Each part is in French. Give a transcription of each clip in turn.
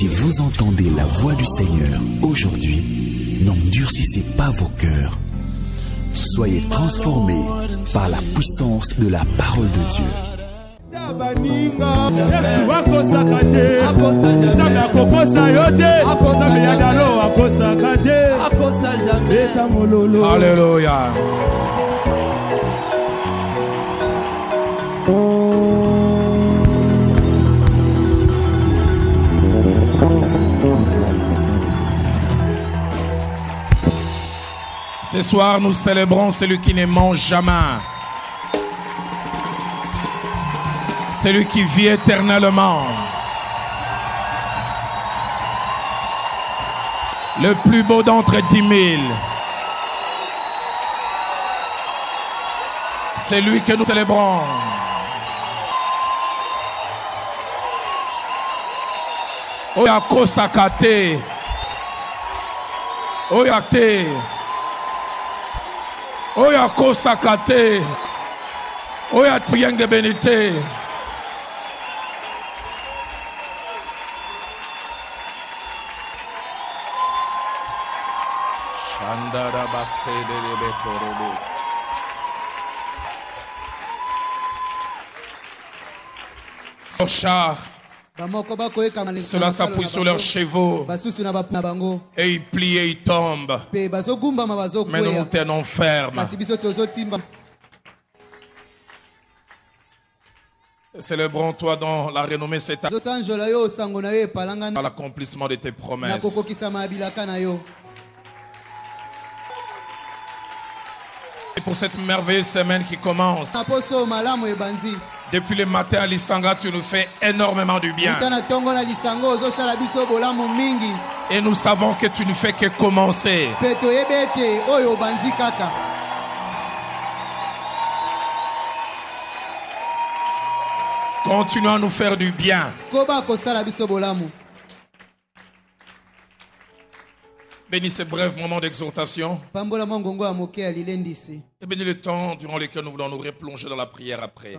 Si vous entendez la voix du Seigneur aujourd'hui, n'endurcissez pas vos cœurs. Soyez transformés par la puissance de la parole de Dieu. Alléluia. Ce soir, nous célébrons celui qui ne mange jamais. Celui qui vit éternellement. Le plus beau d'entre 10 000. C'est lui que nous célébrons. Oyako sakate. Oyate. Oyako sakate. Oyatiyenge benite. Shandara basede de bekorobo. Socha. Cela s'appuie sur leurs chevaux et ils plient et ils tombent. Mais nous nous tenons fermes. Célébrons-toi dans la renommée cette année à l'accomplissement de tes promesses. Et pour cette merveilleuse semaine qui commence. Depuis le matin à Lisanga, tu nous fais énormément du bien. Et nous savons que tu ne fais que commencer. Continue à nous faire du bien. Bénis ce bref moment d'exhortation. Et bénis le temps durant lequel nous voulons nous replonger dans la prière après. Et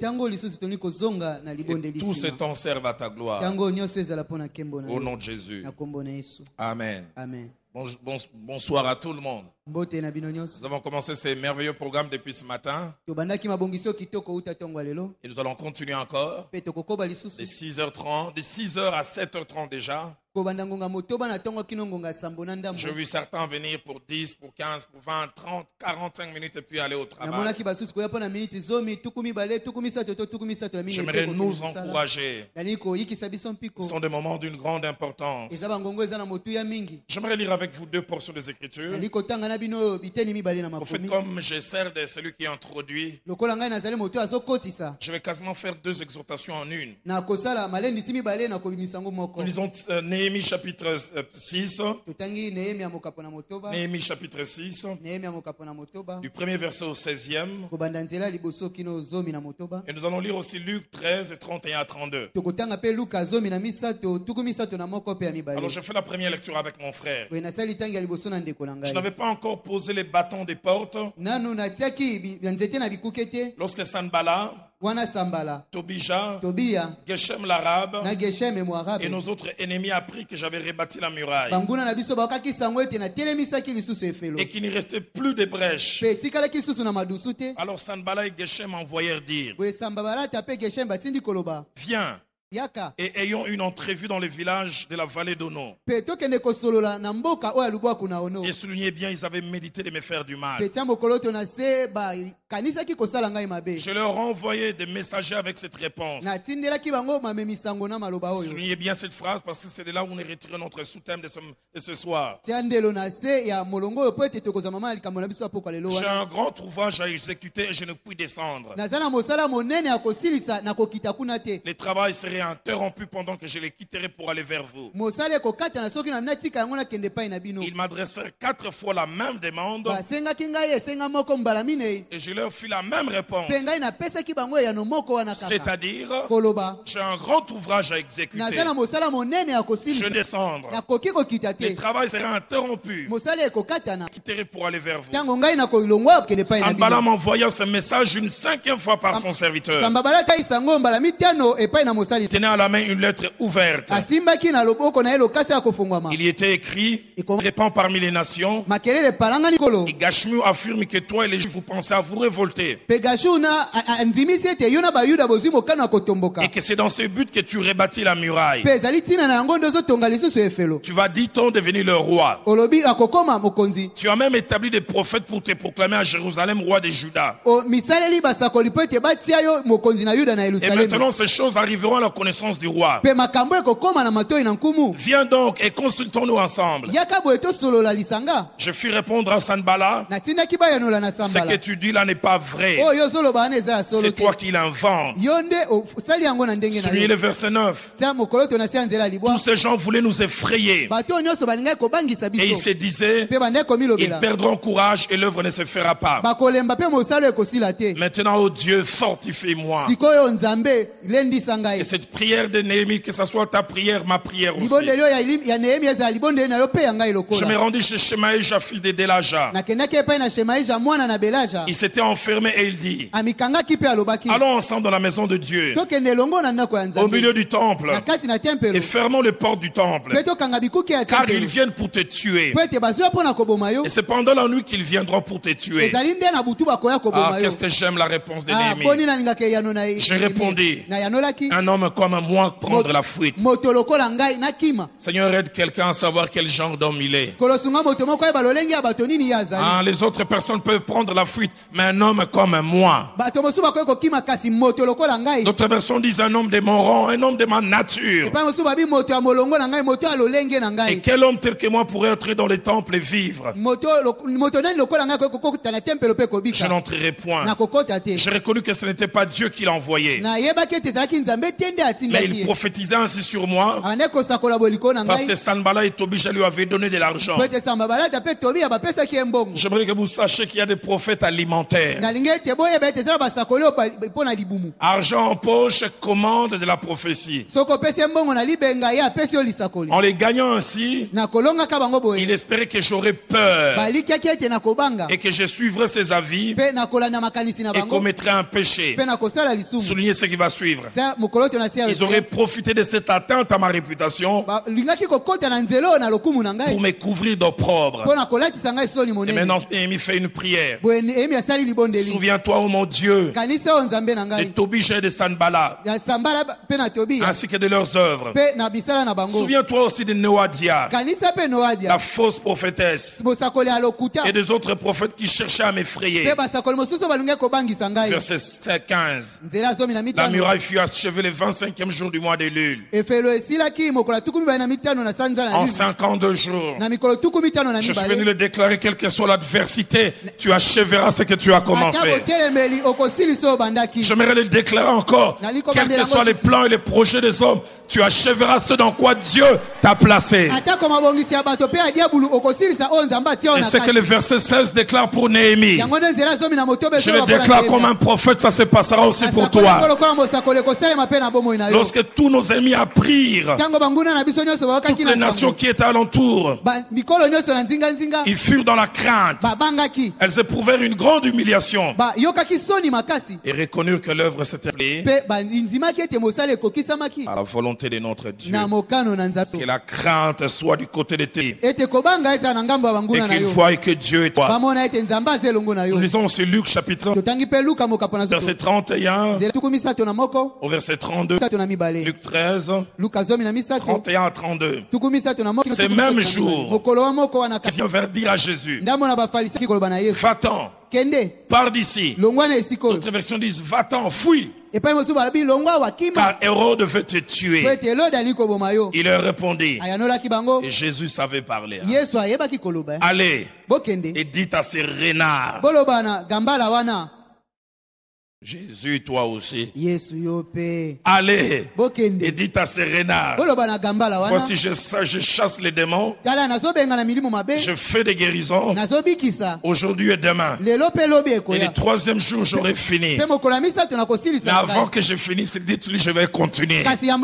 tout ce temps serve à ta gloire. Au nom de Jésus. Amen. Bonsoir à tout le monde. Nous avons commencé ces merveilleux programmes depuis ce matin. Et nous allons continuer encore. De 6h30, de 6h à 7h30 déjà. J'ai vu certains venir pour 10, pour 15, pour 20, 30, 45 minutes et puis aller au travail. J'aimerais nous encourager. Ce sont des moments d'une grande importance. J'aimerais lire avec vous deux portions des Écritures. Au fait, comme je sers de celui qui est introduit, je vais quasiment faire deux exhortations en une. Nous lisons Néhémie chapitre 6. Néhémie chapitre 6. Du premier verset au 16e. Et nous allons lire aussi Luc 13, 31 à 32. Alors je fais la première lecture avec mon frère. Je n'avais pas encore posé les bâtons des portes lorsque Sanballat, Tobija, Geshem l'arabe et nos autres ennemis appris que j'avais rebâti la muraille et qu'il n'y restait plus de brèches. Alors Sanballat et Geshem envoyèrent dire: viens et ayons une entrevue dans les villages de la vallée d'Ono. Et soulignez bien, ils avaient médité de me faire du mal. Je leur ai envoyé des messagers avec cette réponse. Soulignez bien cette phrase parce que c'est de là où on est retiré notre sous-thème de ce soir. J'ai un grand ouvrage à exécuter et je ne puis descendre. Le travail serait interrompu pendant que je les quitterai pour aller vers vous. Ils m'adressèrent 4 fois la même demande et je leur fis la même réponse. C'est-à-dire, j'ai un grand ouvrage à exécuter. Je vais descendre. Le travail sera interrompu. Je quitterai pour aller vers vous. Sanballat m'envoya ce message une 5e fois par son serviteur. tenait à la main une lettre ouverte. Il y était écrit, répand parmi les nations. Et Gashmu affirme que toi et les Juifs vous pensez à vous révolter. Et que c'est dans ce but que tu rebâtis la muraille. Tu vas, dit-on, devenir le roi. Tu as même établi des prophètes pour te proclamer à Jérusalem roi de Juda. Et maintenant ces choses arriveront à la connaissance du roi. Viens donc et consultons-nous ensemble. Je fis répondre à Sanballat, ce que tu dis là n'est pas vrai. C'est toi qui l'inventes. Soulignez le verset 9. Tous ces gens voulaient nous effrayer. Et ils se disaient, ils perdront courage et l'œuvre ne se fera pas. Maintenant, oh Dieu, fortifie-moi. Et cette prière de Néhémie, que ce soit ta prière, ma prière aussi. Je me rendis chez Shemaïja, fils de Delaja. Il s'était enfermé et il dit, allons ensemble dans la maison de Dieu, au milieu du temple, et fermons les portes du temple, car ils viennent pour te tuer. Et c'est pendant la nuit qu'ils viendront pour te tuer. Ah, qu'est-ce que j'aime la réponse de Néhémie. J'ai répondu, un homme comme moi prendre la fuite. Seigneur, aide quelqu'un à savoir quel genre d'homme il est. Ah, les autres personnes peuvent prendre la fuite, mais un homme comme moi. D'autres versions disent un homme de mon rang, un homme de ma nature. Et quel homme tel que moi pourrait entrer dans les temples et vivre? Je n'entrerai point. J'ai reconnu que ce n'était pas Dieu qui l'a envoyé. Mais il prophétisait ainsi sur moi parce que Sanballat et Tobija lui avaient donné de l'argent. J'aimerais que vous sachiez qu'il y a des prophètes alimentaires. Argent en poche, commande de la prophétie. En les gagnant ainsi, il espérait que j'aurais peur et que je suivrais ses avis et commettrais un péché. Soulignez ce qui va suivre. Ils auraient profité de cette atteinte à ma réputation pour me couvrir d'opprobre. Et maintenant, Néhémie fait une prière. Souviens-toi, oh mon Dieu, de Tobija et de Sanballat, ainsi que de leurs œuvres. Souviens-toi aussi de Noadia, la fausse prophétesse, et des autres prophètes qui cherchaient à m'effrayer. Verset 15. La muraille fut achevée le 25e jour du mois de Lul. En 52 jours. Je suis venu le déclarer, quelle que soit l'adversité, tu achèveras ce que tu as commencé. J'aimerais le déclarer encore, quels que soient les plans et les projets des hommes, tu achèveras ce dans quoi Dieu t'a placé. Et ce que le verset 16 déclare pour Néhémie, je le déclare comme un prophète, ça se passera aussi pour toi. Lorsque tous nos ennemis apprirent, toutes les nations qui étaient alentour, ils furent dans la crainte. Elles éprouvèrent une grande humiliation et reconnurent que l'œuvre s'était pliée à la volonté de notre Dieu. Que la crainte soit du côté de tes et qu'ils voient que Dieu est toi. Nous lisons aussi Luc chapitre 1, verset 31 au verset 32, Luc 13, 31 à 32. Ce même jour, Christ vint dire à Jésus, va-t'en, pars d'ici. D'autres versions disent, va-t'en, fuis. Car Hérode veut te tuer. Il leur répondit, et Jésus savait parler. Allez et dites à ces renards. Jésus, toi aussi. Allez et dites à ces renards. Voici, je chasse les démons. Je fais des guérisons. Aujourd'hui et demain. Et le troisième jour, j'aurai fini. Mais avant que je finisse, dites-lui, je vais continuer.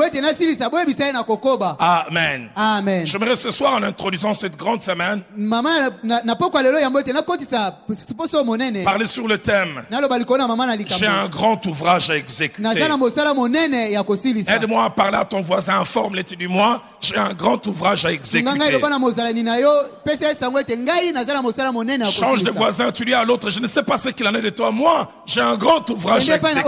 Amen. Amen. J'aimerais ce soir, en introduisant cette grande semaine, parler sur le thème. J'ai un grand ouvrage à exécuter. Aide-moi à parler à ton voisin, informe-le, dis-moi, j'ai un grand ouvrage à exécuter. Change de voisin, tu dis à l'autre, je ne sais pas ce qu'il en est de toi. Moi, j'ai un grand ouvrage à exécuter.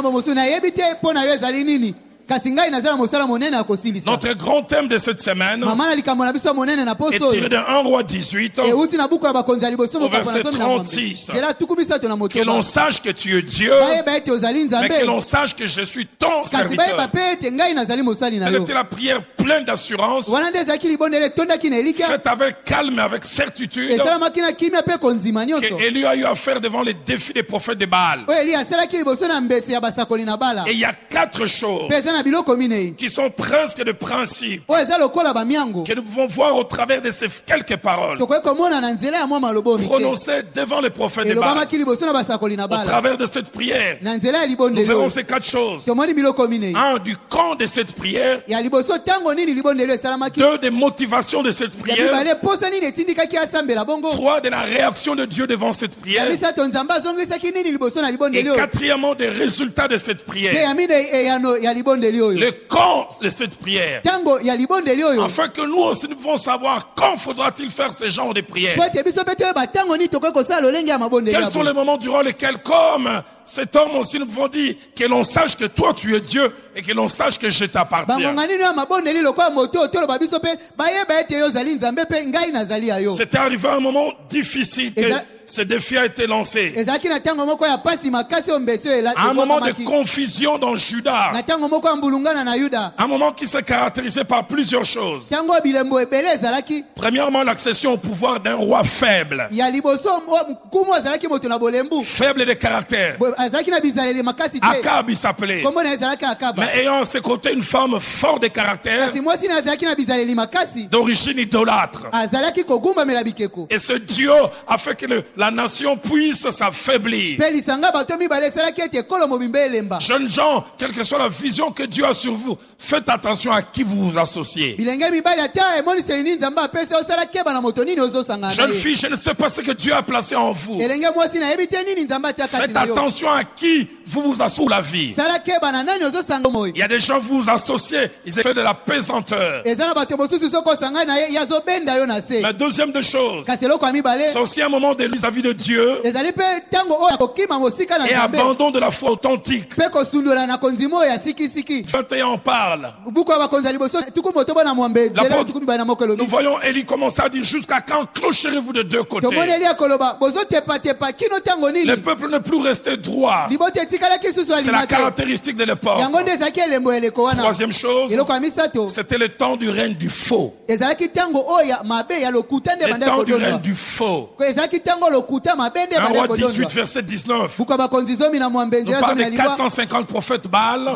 Notre grand thème de cette semaine est tiré de 1 Roi 18 au verset 36. Que l'on sache que tu es Dieu, mais que l'on sache que je suis ton serviteur. Telle était la prière pleine d'assurance, faite avec calme et avec certitude, que Élie a eu à faire devant les défis des prophètes de Baal. Et il y a 4 choses qui sont presque des principes que nous pouvons voir au travers de ces quelques paroles prononcées devant les prophètes de Baal. Au travers de cette prière, nous verrons ces 4 choses. 1, du camp de cette prière. 2, des motivations de cette prière. 3, de la réaction de Dieu devant cette prière. Et 4, des résultats de cette prière. Le camp de cette prière. Afin que nous aussi nous pouvons savoir quand faudra-t-il faire ce genre de prière. Quels sont les moments durant lesquels, comme cet homme aussi, nous pouvons dire que l'on sache que toi tu es Dieu et que l'on sache que je t'appartiens. C'était arrivé à un moment difficile que ce défi a été lancé. Un moment de confusion dans Juda. Un moment qui s'est caractérisé par plusieurs choses. Premièrement, l'accession au pouvoir d'un roi faible. Faible de caractère. Akab il s'appelait. Mais ayant à ses côtés une femme forte de caractère, d'origine idolâtre. Et ce Dieu a fait que la nation puisse s'affaiblir. Jeunes gens, quelle que soit la vision que Dieu a sur vous, faites attention à qui vous vous associez. Jeune fille, je ne sais pas ce que Dieu a placé en vous. Faites attention à qui vous vous associez la vie. Il y a des gens vous vous associez, ils ont fait de la pesanteur. La deuxième des choses, c'est aussi un moment de vis-à-vis de Dieu et abandon de la foi authentique. 21 en parle. Nous voyons Élie commencer à dire, jusqu'à quand clocherez-vous de deux côtés? Le peuple ne plus resté droit. C'est la caractéristique de l'époque. Troisième chose, c'était le temps du règne du faux. Le temps du règne du faux. 1 Roi 18 verset 19 nous parle de 450 prophètes Baal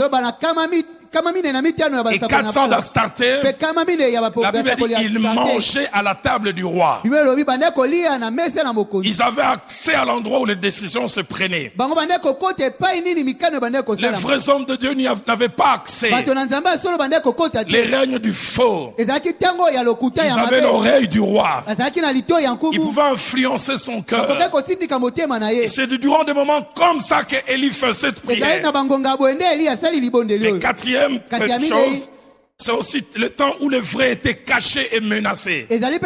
et 400 d'Astarté. La Bible dit qu'ils mangeaient à la table du roi. Ils avaient accès à l'endroit où les décisions se prenaient. Les vrais hommes de Dieu n'avaient pas accès. Les règnes du faux. Ils avaient l'oreille du roi. Ils pouvaient influencer son cœur. Et c'est durant des moments comme ça que Élie fait cette prière. Et quatrième chose, c'est aussi le temps où le vrai était caché et menacé.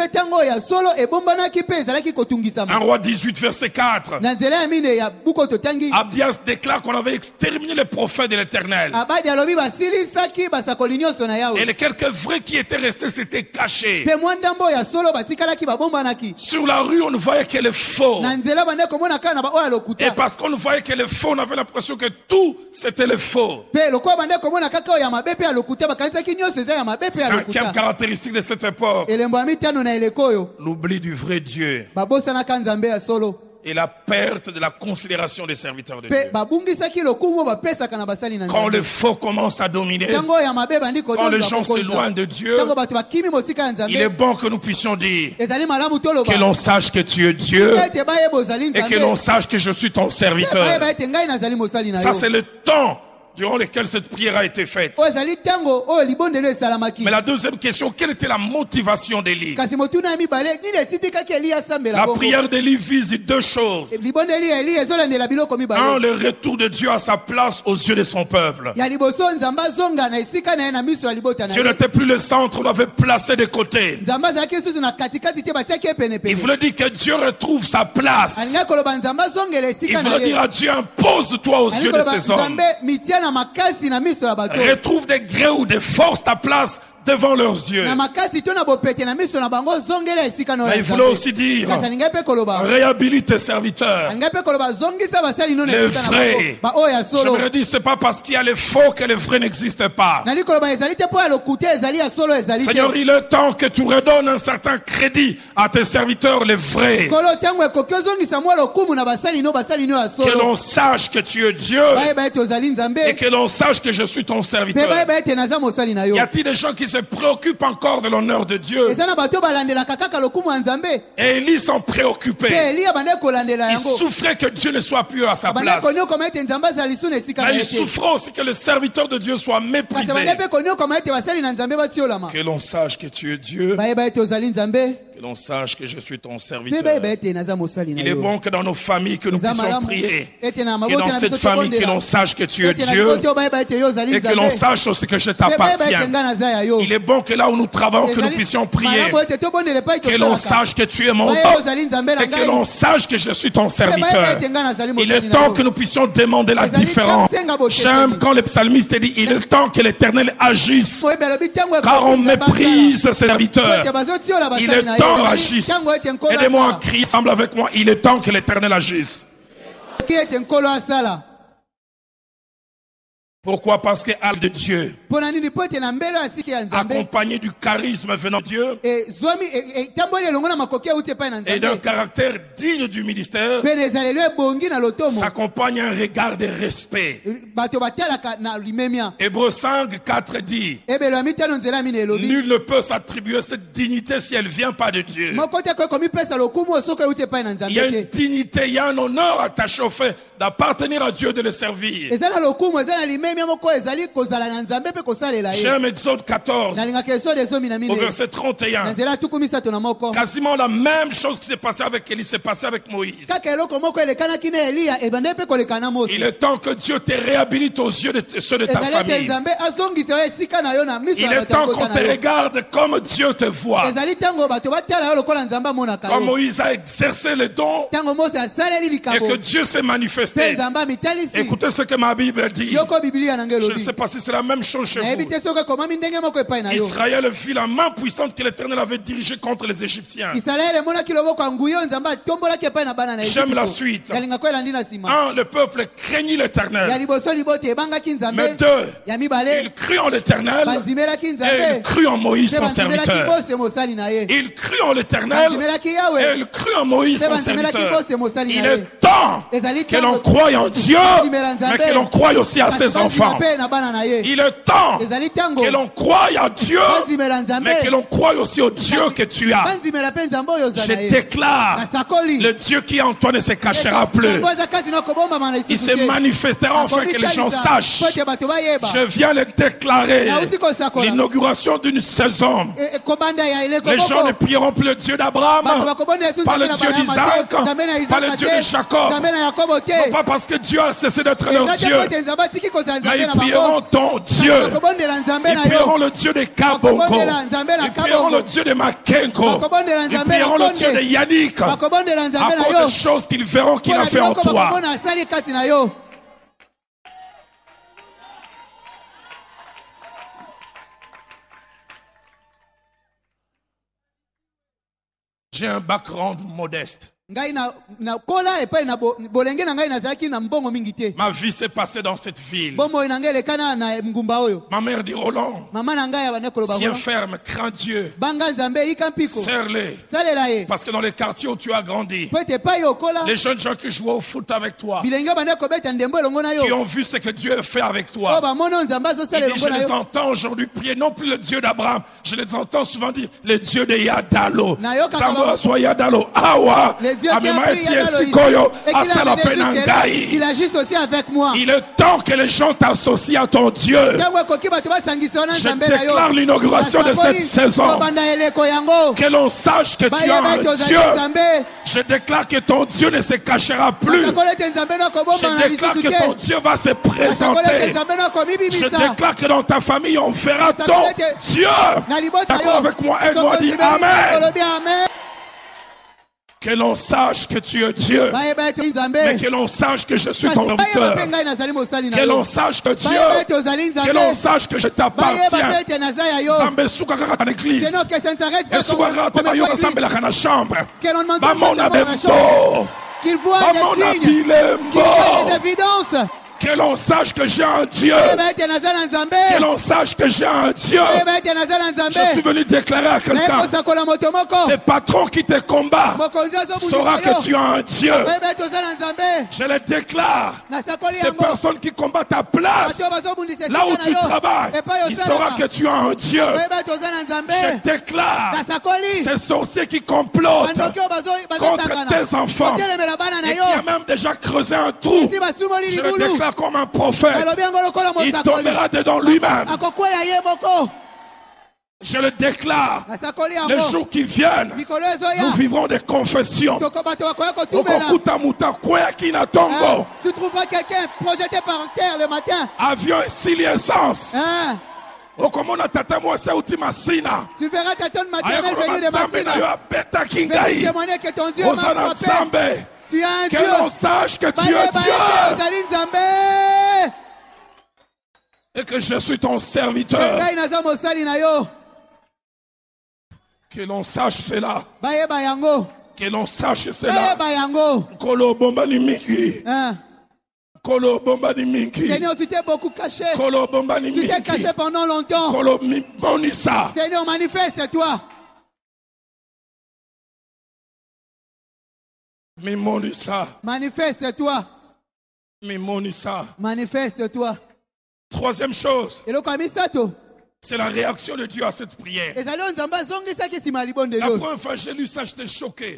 1 Roi 18 verset 4. Abdias déclare qu'on avait exterminé les prophètes de l'Éternel. Et les quelques vrais qui étaient restés s'étaient cachés. Sur la rue, on ne voyait que les faux. Et parce qu'on ne voyait que les faux, on avait l'impression que tout c'était le faux. Cinquième caractéristique de cette époque, l'oubli du vrai Dieu et la perte de la considération des serviteurs de Dieu. Quand le faux commence à dominer, quand les gens s'éloignent de Dieu, il est bon que nous puissions dire que l'on sache que tu es Dieu et que l'on sache que je suis ton serviteur. Ça, c'est le temps durant lesquels cette prière a été faite. Mais la deuxième question, quelle était la motivation d'Élie? La prière d'Élie vise deux choses. Un, le retour de Dieu à sa place aux yeux de son peuple. Dieu n'était plus le centre, on l'avait placé de côté. Il voulait dire que Dieu retrouve sa place. Il voulait dire à Dieu, impose-toi aux yeux de ces hommes. Retrouve des gré ou des forces ta place devant leurs yeux. Mais il voulait aussi dire, réhabilite tes serviteurs, les vrais. J'aimerais dire, c'est pas parce qu'il y a les faux que les vrais n'existent pas. Seigneur, il est temps que tu redonnes un certain crédit à tes serviteurs, les vrais. Que l'on sache que tu es Dieu et que l'on sache que je suis ton serviteur. Y a-t-il des gens qui se préoccupent encore de l'honneur de Dieu? Et Élie s'en préoccupait. Il souffrait que Dieu ne soit plus à sa place. Mais il souffrait aussi que le serviteur de Dieu soit méprisé. Que l'on sache que tu es Dieu. Que l'on sache que je suis ton serviteur. Il est bon que dans nos familles que nous puissions prier. Et dans cette famille que l'on sache que tu es Dieu. Et que l'on sache aussi que je t'appartiens. Il est bon que là où nous travaillons que nous puissions prier. Que l'on sache que tu es mon Dieu. Et que l'on sache que je suis ton serviteur. Il est temps que nous puissions demander la différence. J'aime quand le psalmiste dit, il est temps que l'Éternel agisse. Car on méprise ses serviteurs. Il est temps agisse. Aidez-moi à crier ensemble avec moi. Il est temps que l'Éternel agisse. Pourquoi? Parce que l'âme de Dieu, accompagné du charisme venant de Dieu et d'un caractère digne du ministère, s'accompagne un regard de respect. Hébreux 5, 4 dit, nul ne peut s'attribuer cette dignité si elle ne vient pas de Dieu. Il y a une dignité, il y a un honneur attaché au fait d'appartenir à Dieu, de le servir. J'aime Exode 14 au verset 31. Quasiment la même chose qui s'est passée avec Élie s'est passée avec Moïse. Il est temps que Dieu te réhabilite aux yeux de ceux de ta famille. Il est temps qu'on te regarde comme Dieu te voit. Comme Moïse a exercé le don et que Dieu s'est manifesté. Écoutez ce que ma Bible dit. Je ne sais pas si c'est la même chose chez vous. Israël vit la main puissante que l'Éternel avait dirigée contre les Égyptiens. J'aime la suite. 1. Le peuple craignit l'Éternel. Mais 2. Il crut en l'Éternel et il crut en Moïse son serviteur. Il crut en l'Éternel et il crut en Moïse son serviteur. Il est temps que l'on croie en Dieu, mais que l'on croie aussi à ses enfants. Il est temps que l'on croie à Dieu, mais que l'on croie aussi au Dieu que tu as. Je déclare, le Dieu qui est en toi ne se cachera plus. Il se manifestera afin que les gens sachent. Je viens le déclarer. L'inauguration d'une saison. Les gens ne prieront plus le Dieu d'Abraham, pas le Dieu d'Isaac, pas le Dieu de Jacob. Non pas parce que Dieu a cessé d'être leur Dieu, mais ils prieront ton Dieu. Ils prieront le Dieu de Kabongo. Ils prieront le Dieu de Makengo. Ils prieront le Dieu de Yannick. À cause des choses qu'ils verront qu'il a fait en toi. J'ai un background modeste. Ma vie s'est passée dans cette ville. Ma mère dit, Roland, tiens ferme, crains Dieu, serre-les. Parce que dans les quartiers où tu as grandi, les jeunes gens qui jouaient au foot avec toi, qui ont vu ce que Dieu a fait avec toi, je les entends aujourd'hui prier, non plus le Dieu d'Abraham, je les entends souvent dire le Dieu de Yadalo. Yadalo, Awa. Il agisse aussi avec moi. Il est temps que les gens t'associent à ton Dieu. Je déclare l'inauguration de cette saison. Que l'on sache que tu as un Dieu. Je déclare que ton Dieu ne se cachera plus. Je déclare que ton Dieu va se présenter. Je déclare que dans ta famille on verra ton Dieu. D'accord avec moi? Aide-moi, dis Amen. Que l'on sache que tu es Dieu. Mais que l'on sache que je suis ton serviteur. Que l'on sache que Dieu. Que l'on sache que je t'appartiens. Qu'il voit des signes, qu'il voit des évidences. Que l'on sache que j'ai un Dieu. Que l'on sache que j'ai un Dieu. Je suis venu déclarer à quelqu'un. Ce patron qui te combat saura que tu as un Dieu. Je le déclare. Ces personnes qui combattent ta place, là où tu travailles, il saura que tu as un Dieu. Je déclare. Ces sorciers qui complotent contre tes enfants et qui a même déjà creusé un trou, je le déclare comme un prophète, il tombera dedans lui-même. Je le déclare, les jours qui viennent, nous vivrons des confessions. Tu trouveras quelqu'un projeté par terre le matin. Avion et s'il essence. Tu verras ta tonne maternelle venue de Massina. Venez témoigner que ton Dieu m'a frappé. Tu as un Dieu. Que l'on sache que tu es Dieu. Et que je suis ton serviteur. Que l'on sache cela. Que l'on sache cela. Seigneur, tu t'es beaucoup caché. Tu t'es caché pendant longtemps. Seigneur, manifeste-toi. Manifeste-toi. Manifeste-toi. Troisième chose, c'est la réaction de Dieu à cette prière. La première fois que j'ai lu ça, j'étais choqué.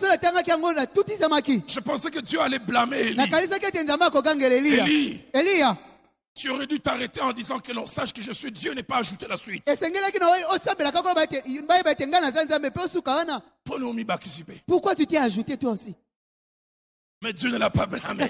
Je pensais que Dieu allait blâmer Élie. Élie, tu aurais dû t'arrêter en disant que l'on sache que je suis Dieu, n'est pas ajouter la suite. Pourquoi tu t'es ajouté toi aussi? Mais Dieu ne l'a pas blâmé.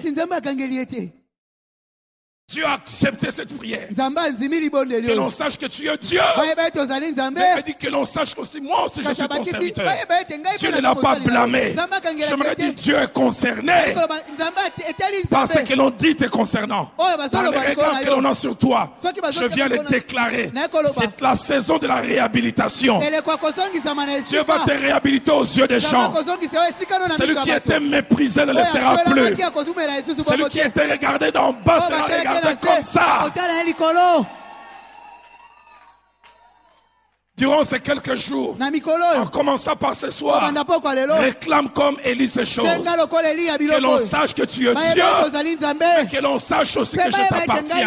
Dieu a accepté cette prière. Que l'on sache que tu es Dieu. Mais dit que l'on sache aussi, moi aussi je suis ton serviteur. Dieu ne l'a pas blâmé. J'aimerais dire Dieu est concerné par ce que l'on dit te concernant. Par les regards que l'on a sur toi, je viens le déclarer. C'est la saison de la réhabilitation. Dieu va te réhabiliter aux yeux des gens. Celui qui était méprisé ne le sera plus. Celui qui était regardé d'en bas sera regardé comme ça. Durant ces quelques jours, en commençant par ce soir, réclame comme Élie ces choses. Que l'on sache que tu es Dieu, mais que l'on sache aussi que je t'appartiens.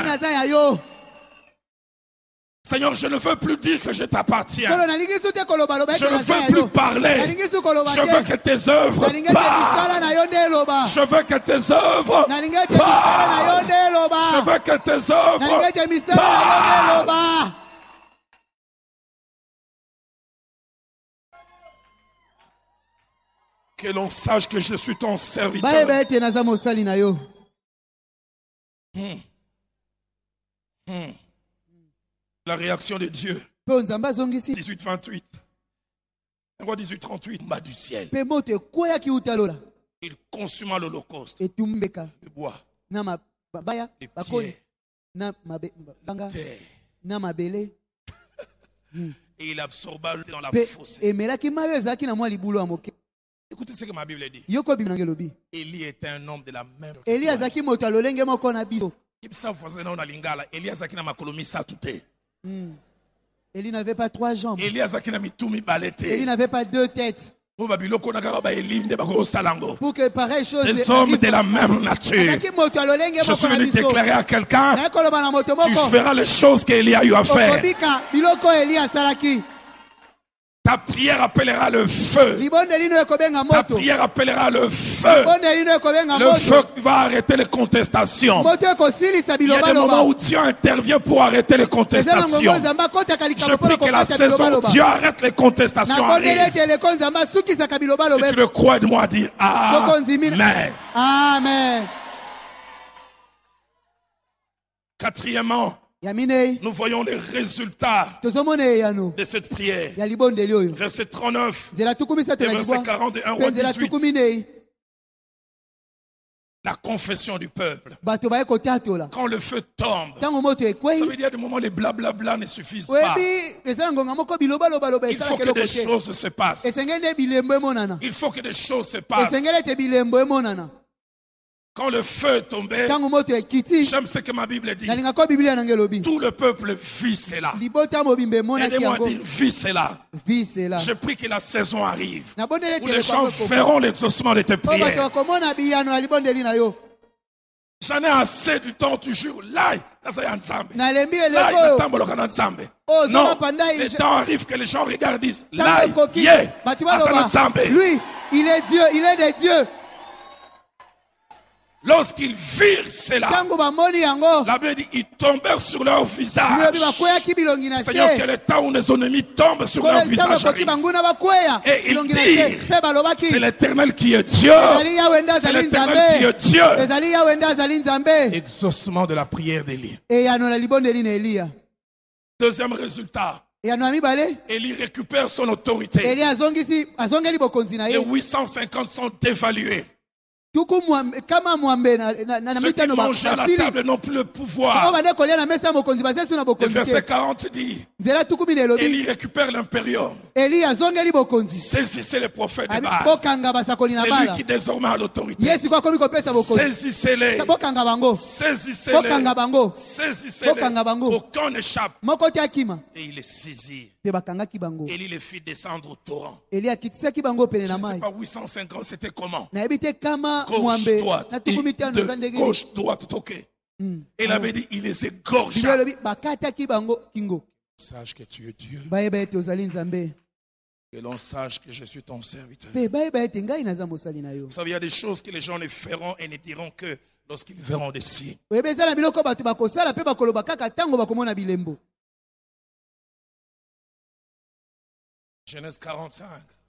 Seigneur, je ne veux plus dire que je t'appartiens. Je ne veux plus parler. Je veux que tes œuvres parlent. Je veux que tes œuvres parlent. Je veux que tes œuvres parlent. Que l'on sache que je suis ton serviteur. La réaction de Dieu. 18-28. 18-38. Bas du ciel. Il consuma l'holocauste. Le bois. Les pierres. Et il absorba dans la fosse. Écoutez ce que ma Bible dit. Élie était un homme de la même. Élie n'avait pas 3 jambes. Élie n'avait pas 2 têtes. Pour que pareille chose. Des hommes de la même nature. Je suis venu déclarer à quelqu'un, tu feras les choses qu'Élie a eu à faire. Ta prière appellera le feu. Ta prière appellera le feu. Le feu qui va arrêter les contestations. Il y a des moments où Dieu intervient pour arrêter les contestations. Je prie que la saison où Dieu arrête les contestations arrive. Si tu le crois, aide-moi à dire Amen. Amen. Quatrièmement, nous voyons les résultats de cette prière. Verset 39 et verset 41 au 18. La confession du peuple. Quand le feu tombe, ça veut dire du moment où les blablabla ne suffisent pas. Il faut que des choses se passent. Il faut que des choses se passent. Quand le feu tombait, j'aime ce que ma Bible dit. Tout le peuple vit cela. Aidez-moi à dire vit cela. Je prie que la saison arrive où les gens verront l'exaucement de tes prières. J'en ai assez du temps toujours. Non, le temps arrive que les gens regardent et disent lui, il est Dieu, il est des dieux. Lorsqu'ils virent cela, la Bible dit ils tombèrent sur leur visage. Seigneur, quel est le temps où les ennemis tombent sur leur visage et ils disent c'est l'Éternel qui est Dieu. C'est l'Éternel qui est Dieu. Exaucement de la prière d'Élie. Deuxième résultat, Élie récupère son autorité. Les 850 sont dévalués. Ceux qui mangeaient à la table n'ont plus le pouvoir. Le verset 40 dit Élie récupère l'impérium. Saisissez les prophètes de Baal. C'est lui qui désormais a l'autorité. Saisissez-les. Saisissez-les. Saisissez-les. Aucun n'échappe. Et il est saisi. Élie les fit descendre au torrent. Je ne sais pas 850 c'était comment. Gauche, droite, ok. Et il avait dit, il les égorgea. Sache que tu es Dieu. Que l'on sache que je suis ton serviteur. Vous savez, il y a des choses que les gens ne feront et ne diront que lorsqu'ils verront des signes. Genèse 45.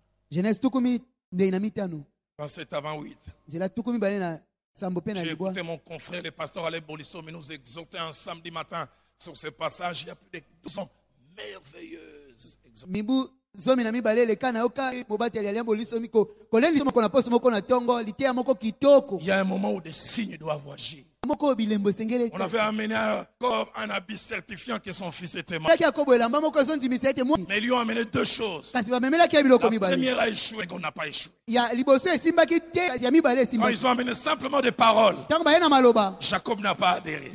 Verset avant 8. J'ai écouté mon confrère, le pasteur Alain Bolisson, mais nous exhorter un samedi matin sur ce passage. Il y a plus de 12 ans merveilleuses. Il y a un moment où des signes doivent agir. On avait amené à Jacob un habit certifiant que son fils était mort. Mais ils lui ont amené deux choses. La première a échoué, qu'on n'a pas échoué. Quand ils ont amené simplement des paroles, Jacob n'a pas adhéré.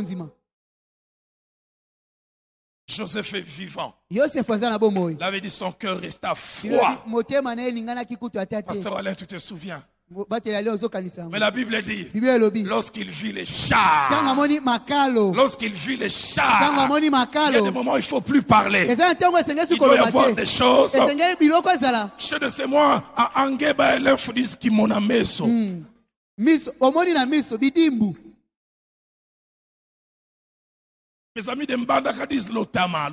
Joseph est vivant. Il avait dit son cœur resta froid. Pasteur Alain, tu te souviens? Mais la Bible dit, lorsqu'il vit les chars, lorsqu'il vit les chars, il y a des moments où il ne faut plus parler. Il doit y avoir des choses. Je ne sais moi, à Angeba, il faut dire qui m'en a meso. Mes amis de Mbandaka disent l'otama.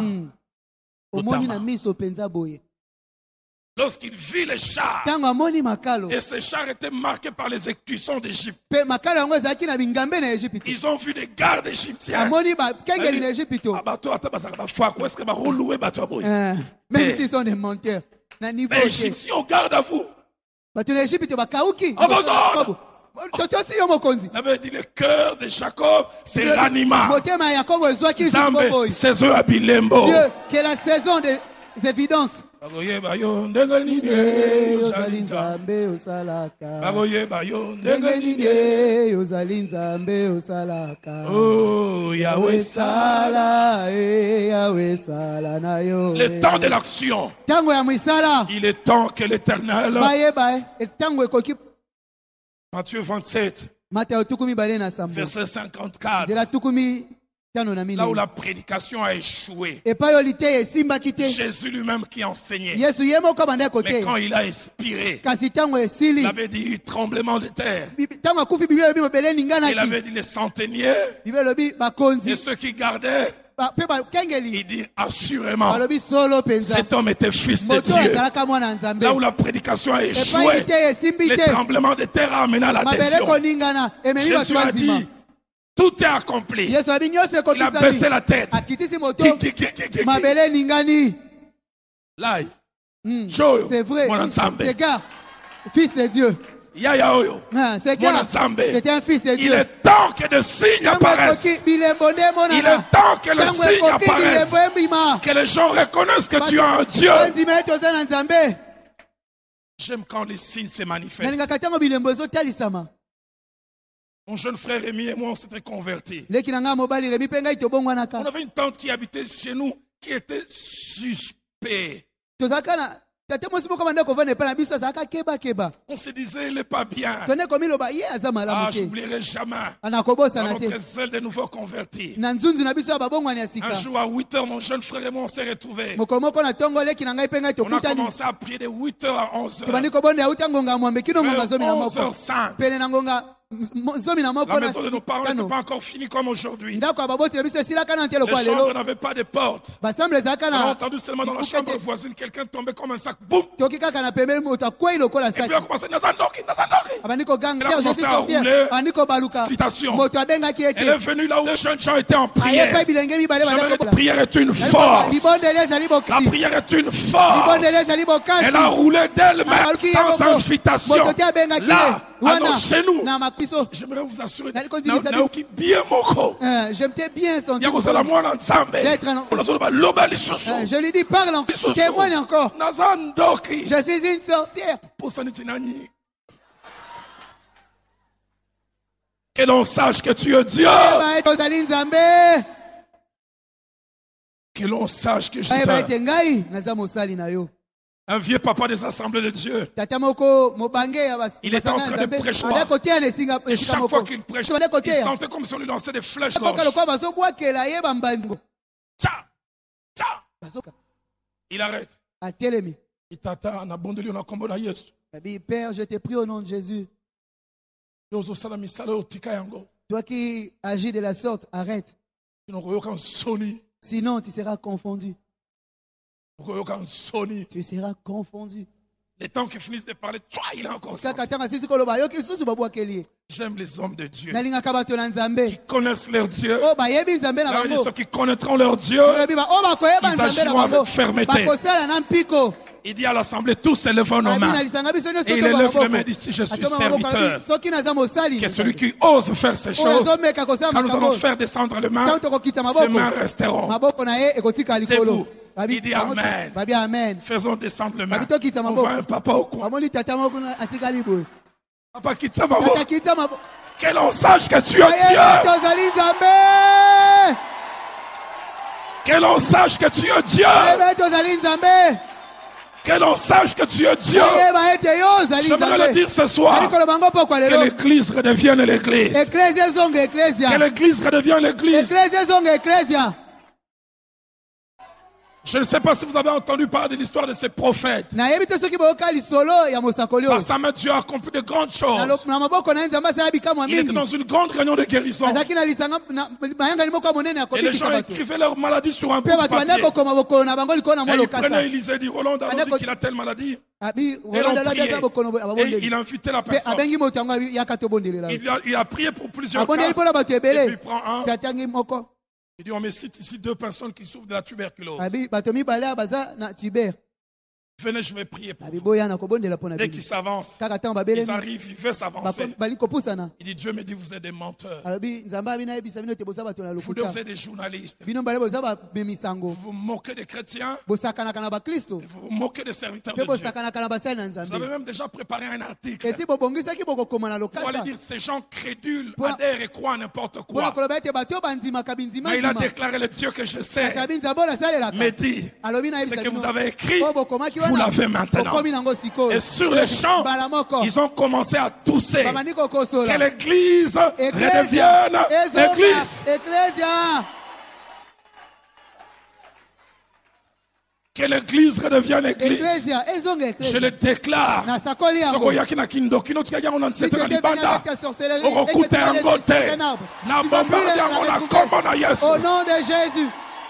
Lorsqu'il vit les chars, et ces chars étaient marqués par les écussons d'Égypte. Ils ont vu des gardes égyptiens. Même s'ils sont des menteurs. Les Égyptiens ont garde à vous. Le cœur de Jacob se ranima. Ses œufs à Bilembo. Dieu, que la saison des évidences. Oh Yahweh Sala, le temps de l'action. Il est temps que l'Éternel. Matthieu 27, verset 54. là où la prédication a échoué. Jésus lui-même qui enseignait. Mais quand il a expiré, il avait dit tremblement de terre. Il avait dit les centeniers et ceux qui gardaient. Il dit assurément cet homme était fils de Dieu. Là où la prédication a échoué, les tremblements de terre a amené à l'adhésion. Jésus a dit tout est accompli. Il a baissé la tête. Là, c'est vrai, c'est gars, fils de Dieu. C'était un fils de Dieu. Il est temps que des signes apparaissent. Il est temps que les signes apparaissent. Que les gens reconnaissent que tu es un Dieu. J'aime quand les signes se manifestent. Mon jeune frère Rémi et moi, on s'était convertis. On avait une tante qui habitait chez nous qui était suspect. On se disait, il n'est pas bien. J'oublierai jamais. Dans notre zèle de nouveaux convertis. Un jour à 8h, mon jeune frère et moi, on s'est retrouvés. On a commencé à prier de 8h à 11h. Vers 11h05. La maison de nos parents n'était pas encore finie comme aujourd'hui. Les chambres n'avaient pas de porte. On a entendu seulement dans la chambre voisine quelqu'un tomber comme un sac. Boum! Et puis on a commencé à rouler. Citation. Elle est venue là où les jeunes gens étaient en prière. La prière est une force. La prière est une force. Elle a roulé d'elle-même sans invitation. Là, alors chez nous, j'aimerais vous assurer, j'aimais bien son Dieu. Je lui dis, parle encore, témoigne encore. Je suis une sorcière. Que l'on sache que tu es Dieu. Que l'on sache que je suis un vieux papa des assemblées de Dieu. Il était en train de prêcher. Et chaque fois qu'il prêchait, il sentait comme si on lui lançait des flèches gorges. Il arrête. Il t'attend en abondé on a combo na Yesu. Père, je te prie au nom de Jésus. Toi qui agis de la sorte, arrête. Sinon, tu seras confondu. Tu seras confondu. Les temps qu'ils finissent de parler, toi, il est encore ça. J'aime les hommes de Dieu qui connaissent leur Dieu. Ceux qui connaîtront leur Dieu, ils agiront avec fermeté. Il dit à l'assemblée, tous se lèvent nos mains. Et il élève les mains d'ici, je suis serviteur. Que celui qui ose faire ces choses, quand nous allons faire descendre les mains, ces mains resteront debout. Il dit Amen. Faisons descendre les mains. On voit un papa au coin. Papa quitte sa maman. Que l'on sache que tu es Dieu. Que l'on sache que tu es Dieu. Que l'on sache que tu es Dieu. J'aimerais le dire ce soir. Que l'église redevienne l'église. Que l'église redevienne l'église. Je ne sais pas si vous avez entendu parler de l'histoire de ces prophètes. Par sa main, Dieu a accompli de grandes choses. Il était dans une grande réunion de guérison. Et les gens écrivaient leur maladie sur un bout de papier. Et il prenait, il lisait, dit Roland a dit qu'il a telle maladie. Et l'on priait. Et il a invité la personne. Il a prié pour plusieurs cas. Et puis il prend un. Il dit, on me cite ici 2 personnes qui souffrent de la tuberculose. Venez, je vais prier pour vous. Dès qu'ils s'avancent, ils arrivent, ils veulent s'avancer. Il dit, Dieu me dit, vous êtes des menteurs. Vous deux, vous êtes des journalistes. Vous vous moquez des chrétiens. Vous vous moquez des serviteurs de Dieu. Vous avez même déjà préparé un article. Pour aller dire, ces gens crédules adhèrent et croient à n'importe quoi. Mais il a déclaré, le Dieu que je sais me dit, ce que vous avez écrit, vous l'avez maintenant. Et sur les champs, ils ont commencé à tousser. Que l'église redevienne l'église. Que l'église redevienne église. Je le déclare. Au nom de Jésus.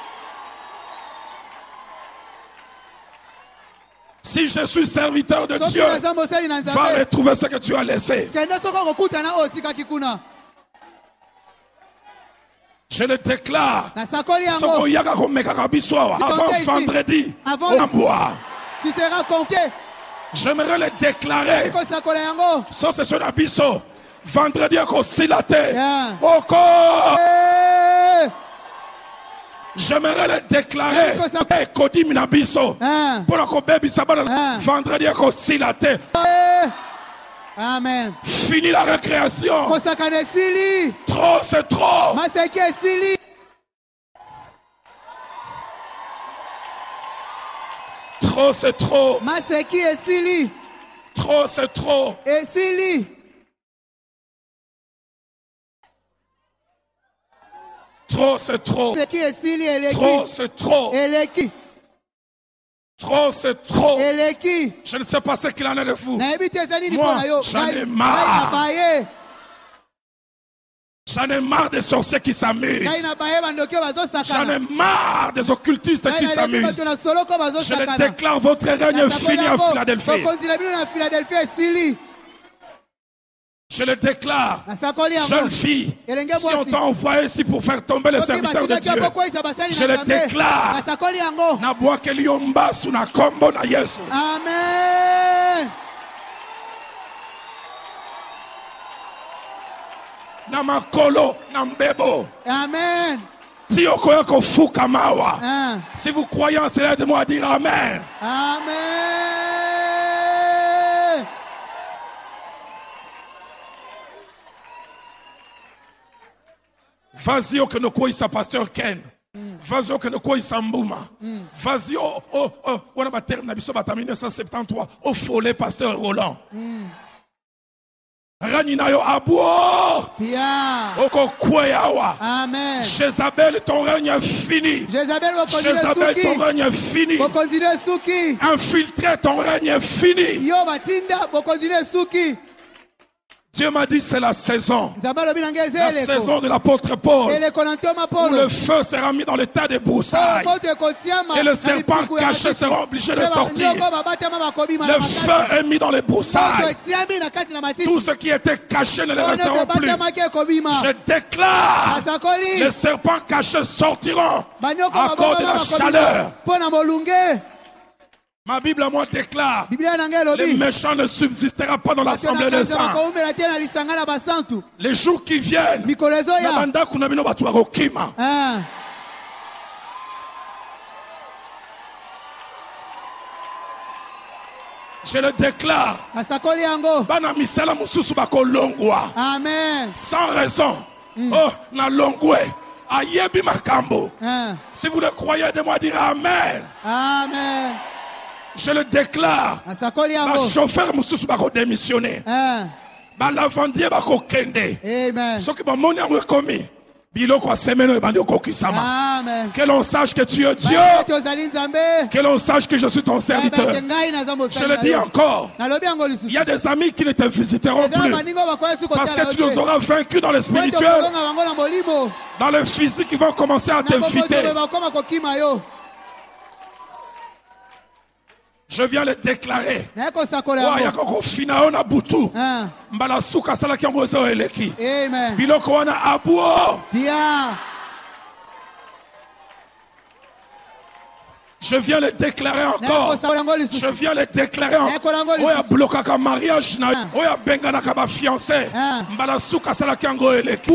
Si je suis serviteur de Dieu, va retrouver ce que tu as laissé. Je le déclare. Avant vendredi, tu seras confié. J'aimerais le déclarer. Sauf ce son abisso. Vendredi, au corps. J'aimerais le déclarer. Vendredi, amen. Fini la récréation. Trop, c'est trop. Trop, c'est trop. Trop, c'est trop. Trop, c'est trop. Trop, c'est trop. Trop, c'est trop. Je ne sais pas ce qu'il en est de vous. Moi, j'en ai marre. J'en ai marre des sorciers qui s'amusent. J'en ai marre des occultistes qui s'amusent. Je le déclare, votre règne fini à Philadelphie. Je le déclare, jeune fille, si on t'a envoyé ici pour faire tomber les serviteurs de Dieu, je le déclare, amen. Amen. Si vous croyez en cela, aidez-moi à dire amen. Amen. Vas-y au que nous croyons sa pasteur Ken. Vas-y au que nous croyons sa Mbouma. Vas-y on a ma terme n'abisso bata 1973 au follet pasteur Roland. Raninayo Abou. Oko Kweyawa. Amen. Jézabel, ton règne est fini. Jézabel, ton règne est fini. Infiltré, ton règne est fini. Dieu m'a dit c'est la saison. La saison de l'apôtre Paul. Où le feu sera mis dans le tas de broussailles. Et le serpent caché sera obligé de sortir. Le feu est mis dans les broussailles. Tout ce qui était caché ne le resteront plus. Je déclare, les serpents cachés sortiront à cause de la chaleur. Ma Bible à moi déclare, les méchants ne subsisteront pas dans l'assemblée des saints. Les jours qui viennent, je le déclare. Amen. Sans raison. Si vous le croyez, aidez-moi à dire Amen. Amen. Je le déclare. Ma chauffeur Moussous va démissionner. Ma lavandier va kende. Amen. Ce qui va monter en commis. Que l'on sache que tu es Dieu. Que l'on sache que je suis ton serviteur. Je le dis encore. Il y a des amis qui ne te visiteront plus. Parce que tu les auras vaincus dans le spirituel. Dans le physique, ils vont commencer à t'inviter. Je viens le déclarer. Amen. Je viens le déclarer encore. Je viens le déclarer encore. Oya bloqué mariage na oya benga na kaba fiancé. Mbala suka sala kiango eleki.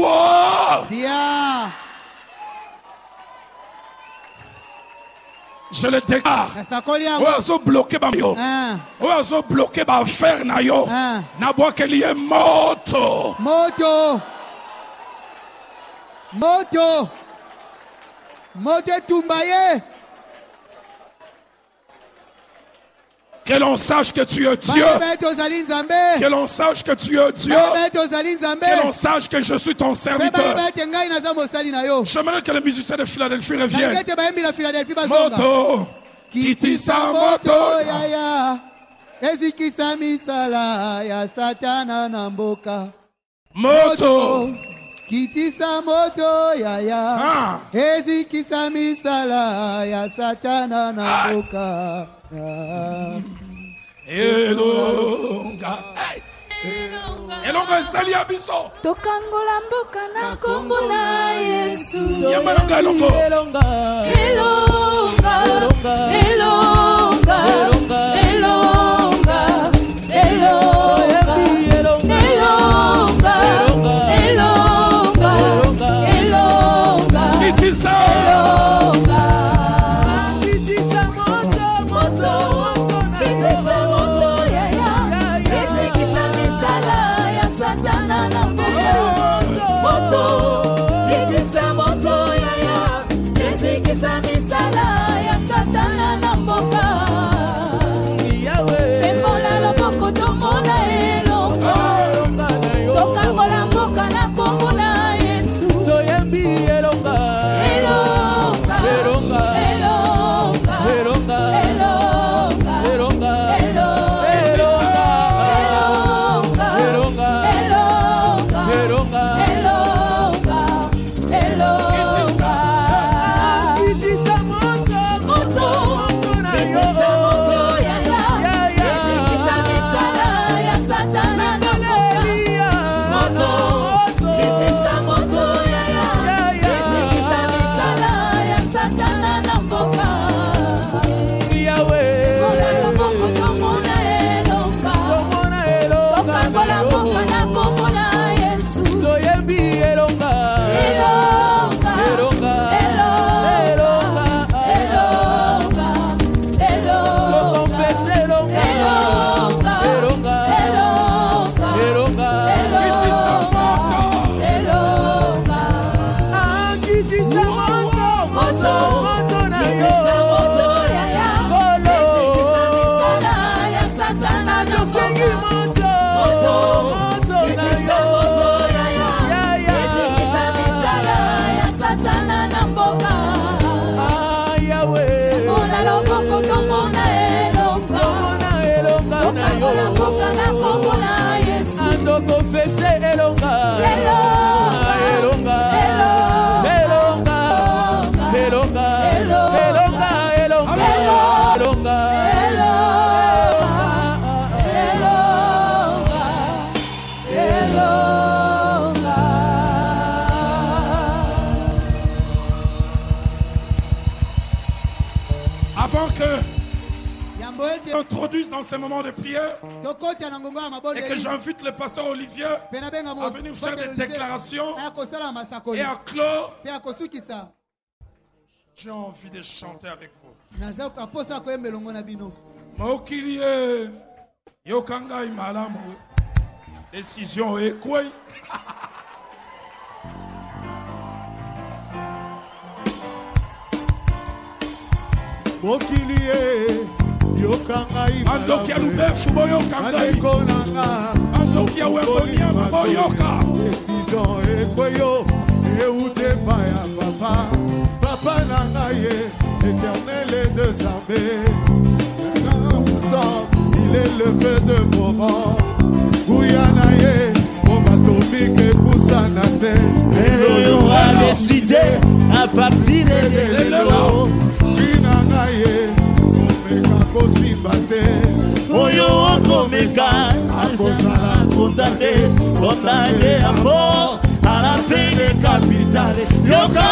Je le déclare. Oyazo bloqué ba yo. Oyazo bloqué ba affaire na yo. Na bois que lié moto. Moto tumbaye. Que l'on sache que tu es Dieu. Que l'on sache que tu es Dieu. Que l'on sache que je suis ton serviteur. J'aimerais que les musiciens de Philadelphie reviennent. Moto. kitisa moto yaya ezikisa misala ya satana na mboka. Moto kitisa moto yaya ezikisa misala ya satana na mboka. Elonga esali ya biso tokangola mboka na kombo na Yesu. Yamalonga elongo elonga elonga elonga elonga elonga elonga elonga kitisa introduise dans ces moments de prière et que j'invite le pasteur Olivier à venir faire des déclarations et à clore. J'ai envie de chanter avec vous. Mokilie yokanga imalamu décision ekwe. Mokilie yokanga imalamu Andoki alubefu boyokanga ikonanga Andoki awembonia boyoka décision ekwe yo eutemba ya papa papa nangaye éternel et de Zambé. Il est le feu de Boran. Gouyanaye, mon atomique et Poussanate. Et on a décidé à partir de l'élo. Binanaye, Omeka Kosibate. Oyo Omeka, Akosala condamné à mort à la peine capitale. Yoka!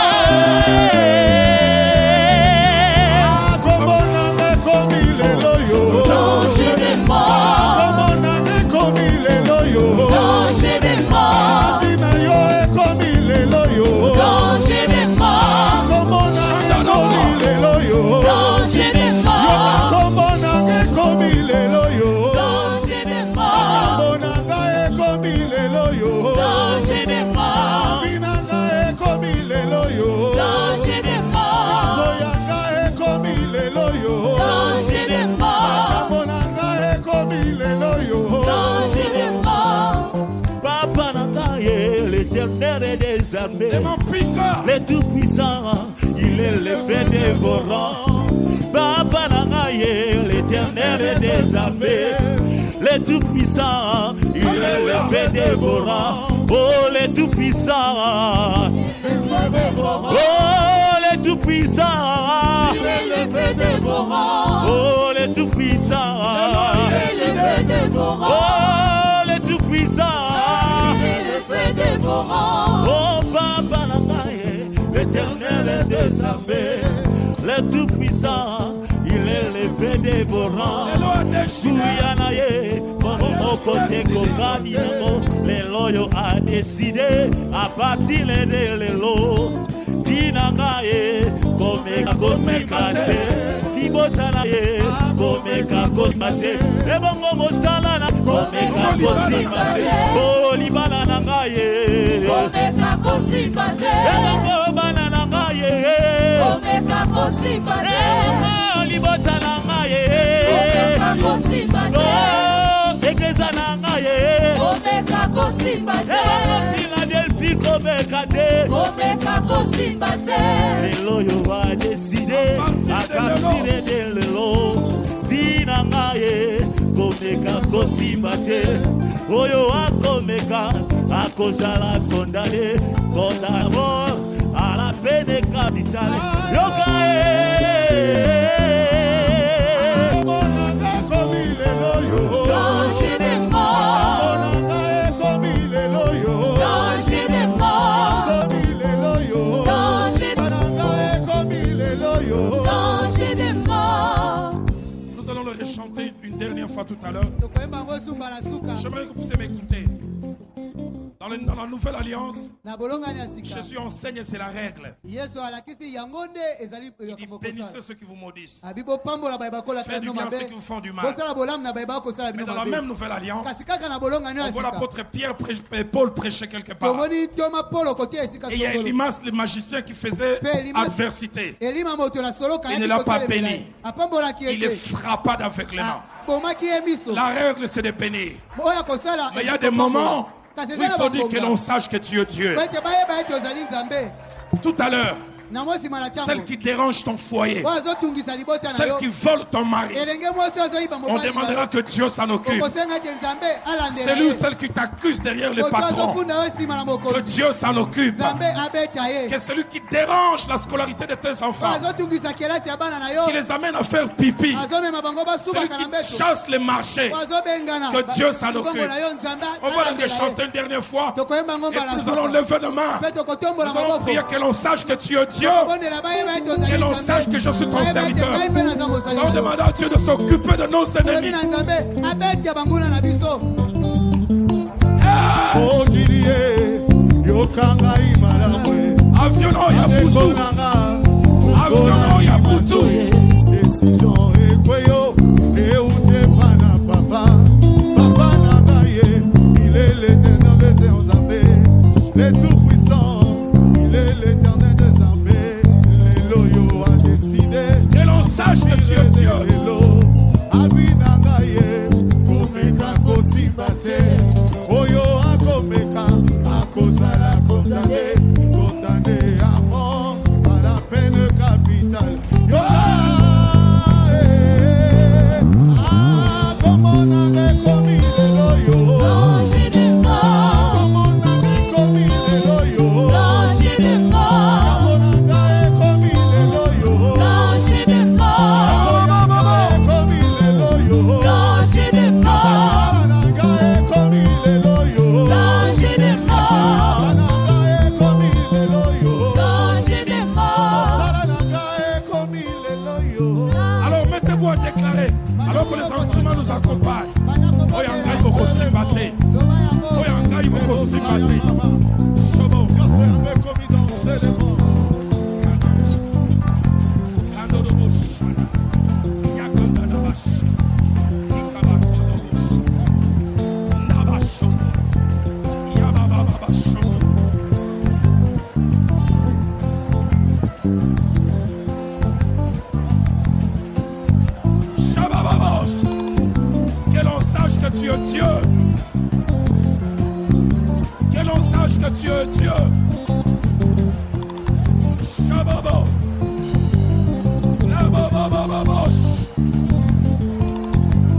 Danger des morts, danger des morts, danger des morts, danger des morts, danger des morts, danger des morts, des armées, le tout-puissant, il est le fait dévorant. Papa l'éternel des armées. Les tout-puissants, il est le fait dévorant. Oh, les tout-puissants, oh, les tout-puissants, il est le fait dévorant. oh, les tout-puissants, Il est le fait dévorant. oh, les tout-puissants, Il est le fait dévorant. oh, Papa Nanaye, l'éternel des armées, les tout-puissants, il est le fait dévorant. Souyanaye, mon côté Kokani, les loyaux a décidé à partir de l'élo. Dinagaye, comme Kosimate, Dibotanaye, comme Kosimate, et bon Mosalana, comme Kosimate, oh Libananaye, Comme Kosimate, et bon Bananaye, Comme Kosimate, oh Libananaye, Comme Kosimate, oh Ekezanaye, Comme Kosimate, Philadelphie, comme Kate. Comme Kosimate. Lelo yo va décider à partir de lelo Dinangaye komeka kosimate Oyo akomeka akozala condamné condamné à la peine capitale Yokae Danger des morts, danger des morts, danger des morts. Nous allons le rechanter une dernière fois tout à l'heure. J'aimerais que vous puissiez m'écouter. Dans la nouvelle alliance, Jésus enseigne, c'est la règle. Il dit bénissez ceux qui vous maudissent. Faites du bien à ceux qui vous font du mal. Mais dans la même nouvelle alliance, on voit l'apôtre Paul prêcher quelque part. Et il y a Elimas, le magicien, qui faisait adversité. Il ne l'a pas béni. Il le frappa d'aveuglement. La règle, c'est de bénir. Mais il y a des moments où il faut dire que l'on sache que tu es Dieu. Tout à l'heure, celle qui dérange ton foyer, celle qui vole ton mari, on demandera que Dieu s'en occupe. Celui ou celle qui t'accuse derrière le patron, que Dieu s'en occupe. Que celui qui dérange la scolarité de tes enfants, qui les amène à faire pipi, celui qui chasse les marchés, que Dieu s'en occupe. On va le chanter une dernière fois et nous allons lever nos mains. Nous allons prier que l'on sache que tu es Dieu, que l'on sache que je suis ton serviteur. Nous allons demander à Dieu de s'occuper de nos ennemis. Aviono ya butu, aviono ya butu. Il est l'éternel des armées, les tout-puissants, il est l'éternel des armées, les loyaux a décidé. Que l'on sache que tu es Dieu. Abinagaye, komeka kosibate, oyo akomeka, akozala condamné, condamné à mort, à la peine capitale. Comment on avait commis les loyaux? Danger des morts, Comment on avait commis les loyaux? danger des morts, Comment on avait commis les loyaux? danger des morts, Commis les loyaux? danger des morts, Commis les loyaux? danger des morts, Commis les loyaux? danger des morts. Commis les loyaux? Alors mettez-vous à déclarer, alors que les instruments nous accompagnent. Oyangai boko sibate, oyangai boko sibate. Shobo, Commis dans ces éléments. kando do bush, yakanda da bash, ikabako do bush, nabasho, yababa basho. Shabababosh. Que l'on sache que tu es Dieu. Que l'on sache que tu es Dieu. Shababo. Nababababosh.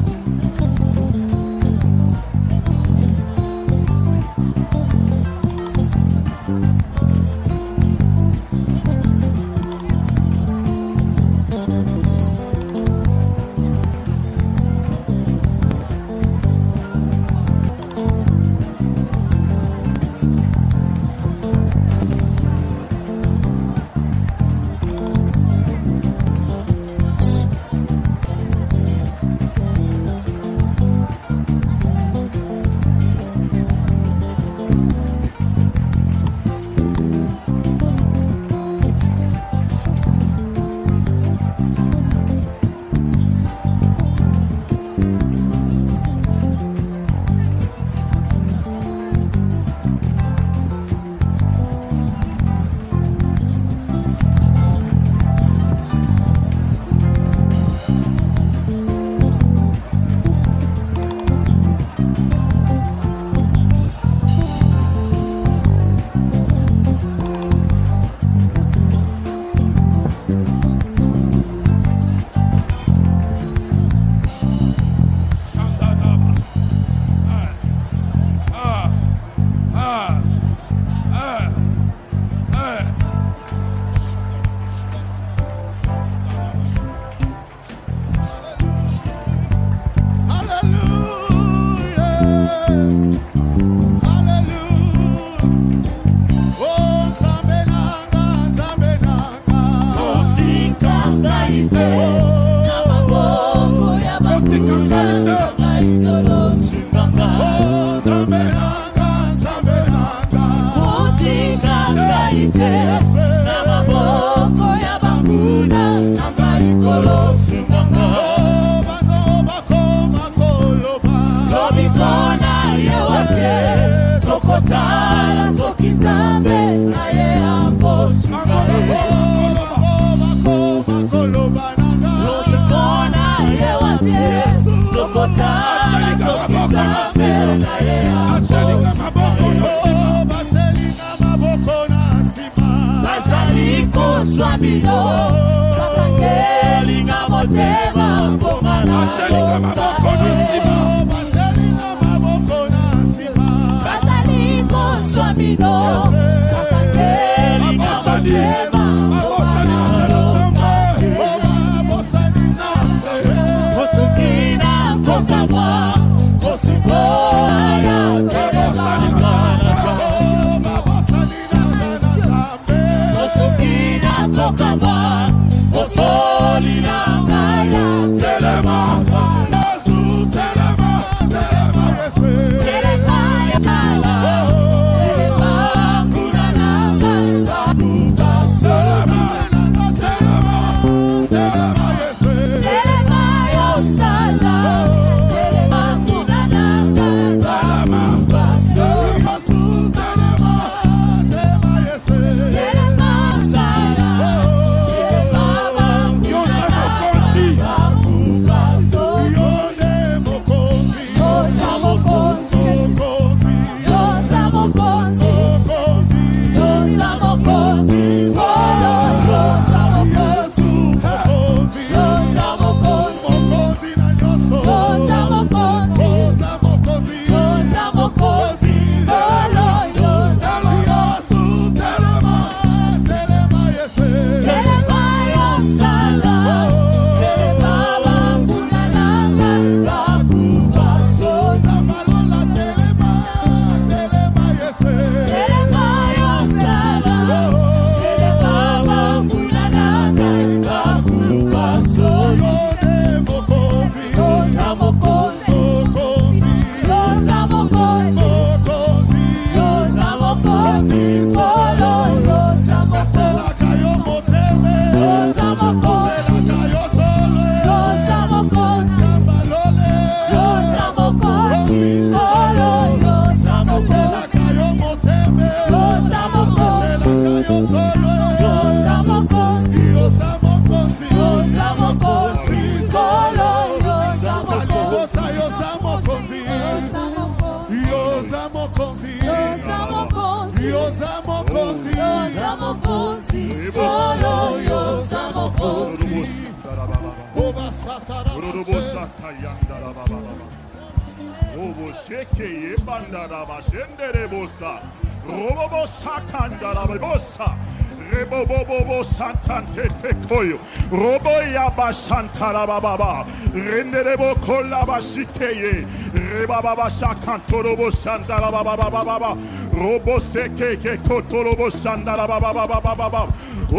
Santarababa, Renderebo Kolaba Shikeye, Rebaba Shakantorobo Sandarababa, Robo Seke Kotorobo Sandarababa,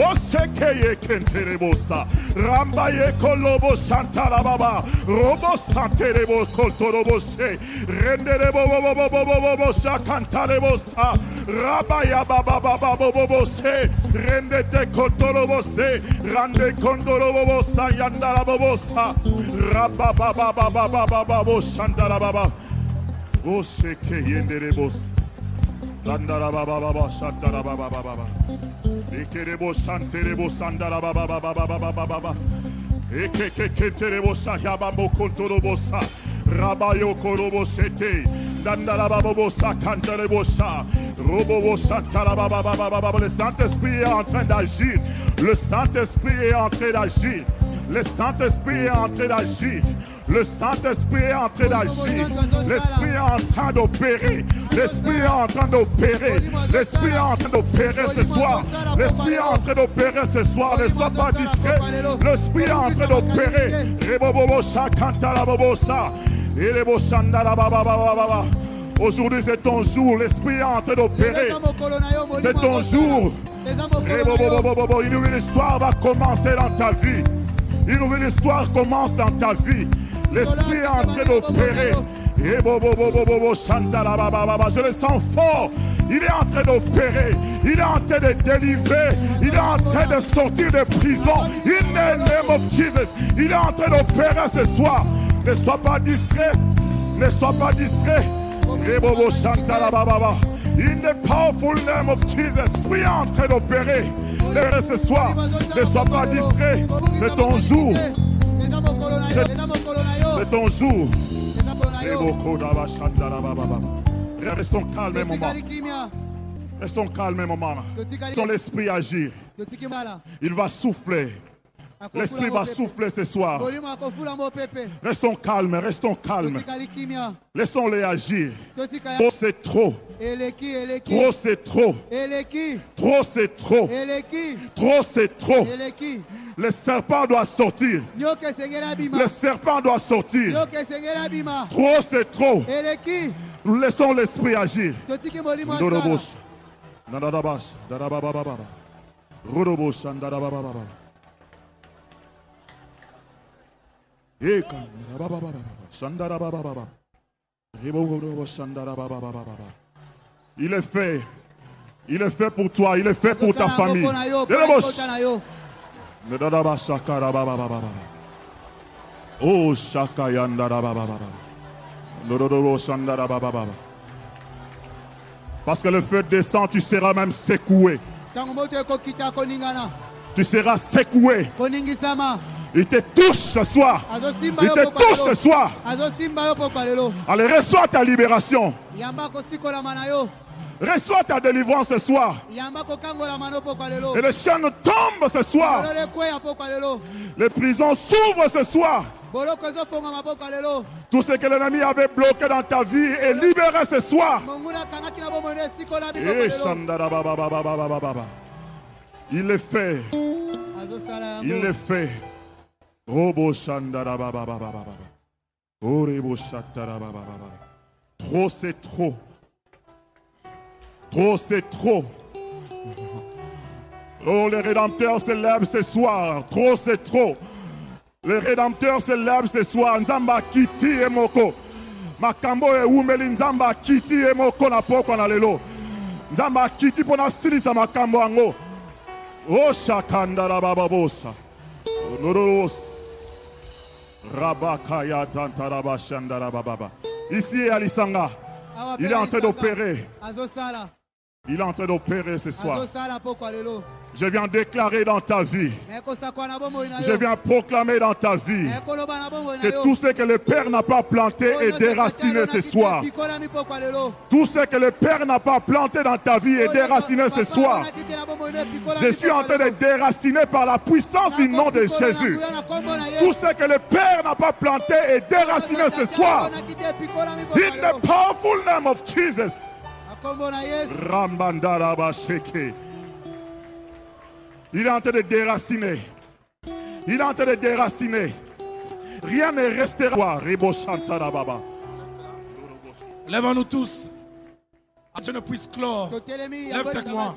Osekeye Kenterebosa, Rambaye Kolobo Santarababa, Robo Santerebo Kotorobo Se, Renderebo Shakantarebosa, Rabaya Baba Bobo Se, Rendete Kotorobo Se, Rande Kondorobo Sayandara Bobosa, Rababa Shandara Baba, Oseke Yenderebos, Dandara Baba Shatara Baba, Ekerebo Shanterebo Sandara Baba, Eke Keterebo Shayaba Mokontorobosa, Rabayo Korobo Sete, Dandara Babosa Cantarebosa, Robo Shatara. Le Saint-Esprit est en train d'agir. Le Saint-Esprit est en train d'agir. Le Saint-Esprit est en train d'agir. Le Saint-Esprit est en train d'agir. L'Esprit est en train d'opérer. L'Esprit est en train d'opérer. L'Esprit est en train d'opérer ce soir. L'Esprit est en train d'opérer ce soir. Ne sois pas distrait. L'Esprit est en train d'opérer. Rebobobo Shakantara Bobosa. Aujourd'hui c'est ton jour, l'Esprit est en train d'opérer. C'est ton jour. Une nouvelle histoire va commencer dans ta vie. Une nouvelle histoire commence dans ta vie. L'Esprit est en train d'opérer. Je le sens fort. Il est en train d'opérer. Il est en train de délivrer. Il est en train de sortir de prison. In the name of Jesus. Il est en train d'opérer ce soir. Ne sois pas distrait. Ne sois pas distrait. In the powerful name of Jesus. Il est en train d'opérer. Ce soir, ne sois pas distrait. C'est ton jour. C'est ton jour. Restons calmes un moment. Restons calmes un moment. Laissons l'esprit agir. Il va souffler. L'esprit va souffler ce soir. Restons calmes, restons calmes. Laissons-les agir. Trop c'est trop. Trop c'est trop. Trop c'est trop. Trop c'est trop. Le serpent doit sortir. Le serpent doit sortir. Trop c'est trop. Laissons l'esprit agir. Il est fait. Il est fait pour toi. Il est fait pour ta famille. Oh, parce que le feu descend, tu seras même secoué. Tu seras secoué. Il te touche ce soir. Il te touche ce soir. Allez, reçois ta libération. Reçois ta délivrance ce soir. Et les chaînes tombent ce soir. Les prisons s'ouvrent ce soir. Tout ce que l'ennemi avait bloqué dans ta vie est libéré ce soir. Il est fait. Il est fait. Trop c'est trop. Trop c'est trop. Oh, le Rédempteur se lève ce soir. Trop c'est trop. Le Rédempteur se lève ce soir. Nzamba kiti emoko. Makambo e umeli nzamba kiti emoko na poko na lelo. Nzamba kiti pona silisa makambo ango. Oh shakanda rababosa. Noros. Rabakaya tantaraba shandara bababa. Ici à Lisanga. Il est en train d'opérer. Il est en train d'opérer ce soir. Je viens déclarer dans ta vie. Je viens proclamer dans ta vie que tout ce que le Père n'a pas planté est déraciné ce soir. Tout ce que le Père n'a pas planté dans ta vie est déraciné ce soir. Je suis en train de déraciner par la puissance du nom de Jésus. Tout ce que le Père n'a pas planté est déraciné ce soir. In the powerful name of Jesus. Rambandaraba Sheke. Il est en train de déraciner. Il est en train de déraciner. Rien ne restera. Lève-nous tous. Que je ne puisse clore. Lève avec moi.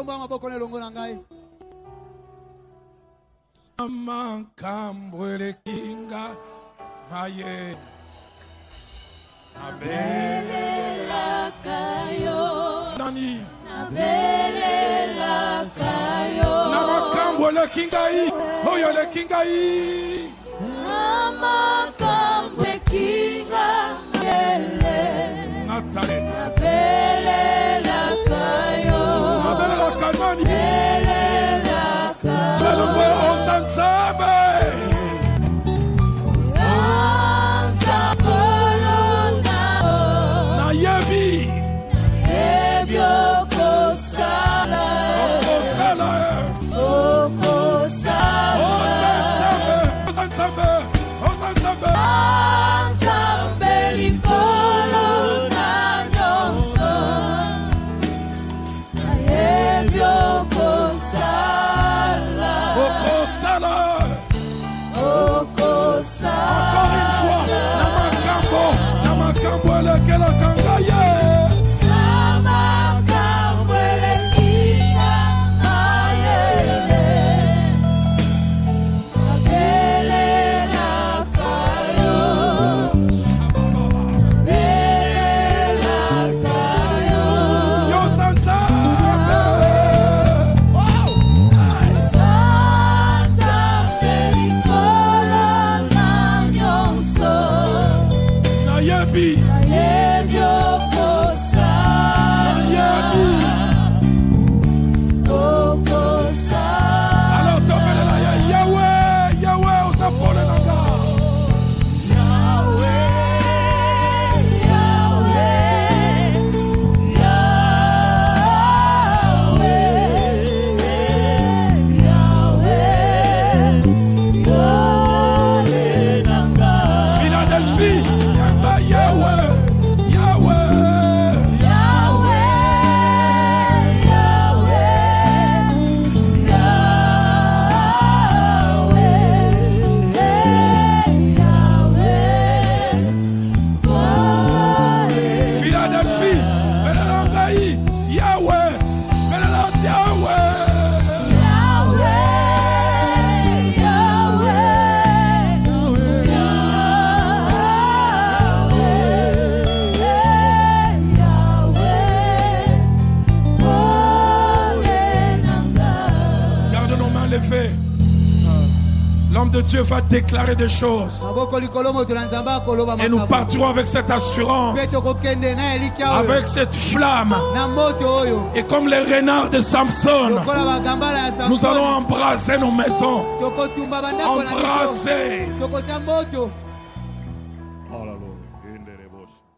Nani. Namakambo le kingai, oyo le kingai. Namakambo le kingai. Natale. Nabele la kayo. Nabele la kalmani. Nabele la kayo. Le nouveau ensemble. Sansa kolona. Nayebi. Nayebi okosala. Okosala. Okosala. Philadelphie. Alors tombelela ya Yahweh, Yahweh osapole nanga. L'homme de Dieu va déclarer des choses. Et nous partirons avec cette assurance, avec cette flamme. Et comme les renards de Samson, nous allons embrasser nos maisons. Embrasser.